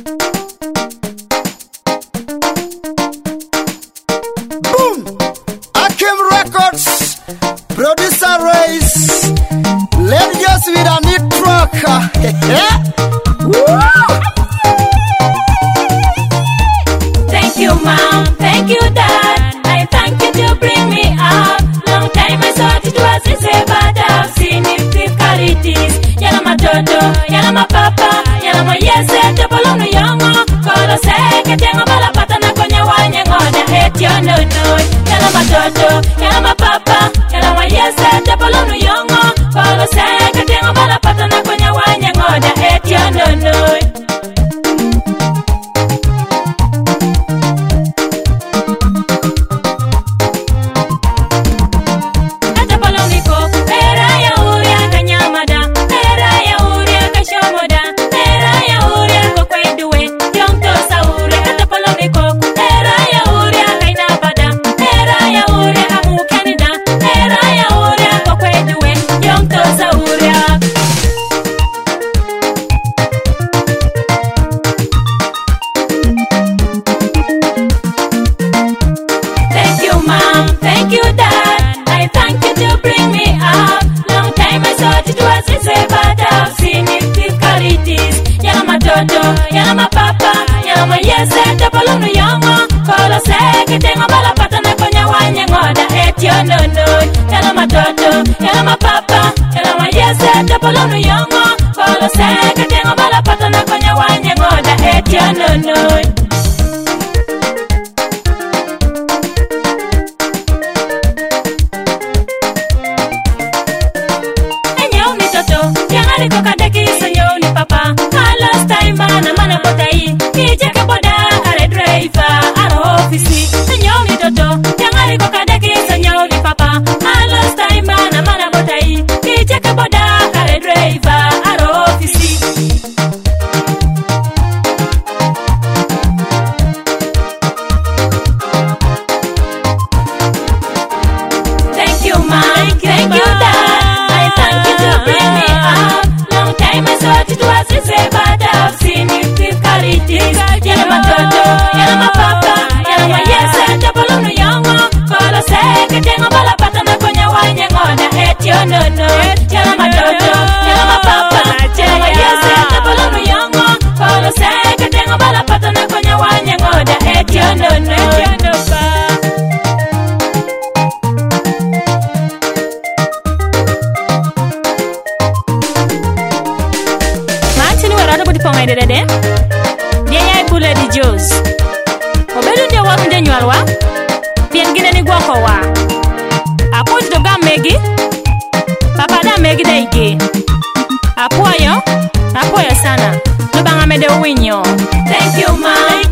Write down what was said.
Boom! Akim Records, producer Race, let's just with a new track. Thank you, Mom. Thank you, Dad. I thank you to bring me up. Long time I thought it was easy, but I've seen it difficulties. Yana my toto, yana my papa, yana my yes, double on the young one. Call a second, yana my pata na konya wanya ngoda hate you no no. Yana my toto, yana my papa, yana my yes, double on the young one. Call a second, yana my pata na konya wanya ngoda hate you no no. Thank you, Dad. I thank you to bring me up. Long time I thought it was easy, but I've seen it difficulties. Yana my toto, yana my papa, yana my yes, double on the young one. Call a second, yana my pata na konya wanya ngoda hate you no no. Yana my toto, yana my papa, yana my yes, double on the young one. Call a second, yana my pata na konya wanya ngoda hate you no no. Mana potai, ije ke boda, are driver, are office. Senyor toto, jangan iko kadeki senyor di papa. Alas time mana potai, ije ke boda, are driver, are office. Thank you, Mom. Thank you, Dad. I thank you to bring me up. Long time I thought it was easy, but I've seen it difficulties. Yana my toto, yana my papa, yana my yes, double on the young one. Call a second, yana my pata na konya wanya ngoda hate you no no. Yana my toto, yana my papa, yana my yes, double on the young one. Call a second, yana my pata na konya wanya ngoda hate you no no. Dede dia yai bule di Jos obelu dia wa nde nyalwa bien gine ni gwako wa apo do ga megi papa da megi da ige apo yo sana no banga me de winyo. Thank you, Mom.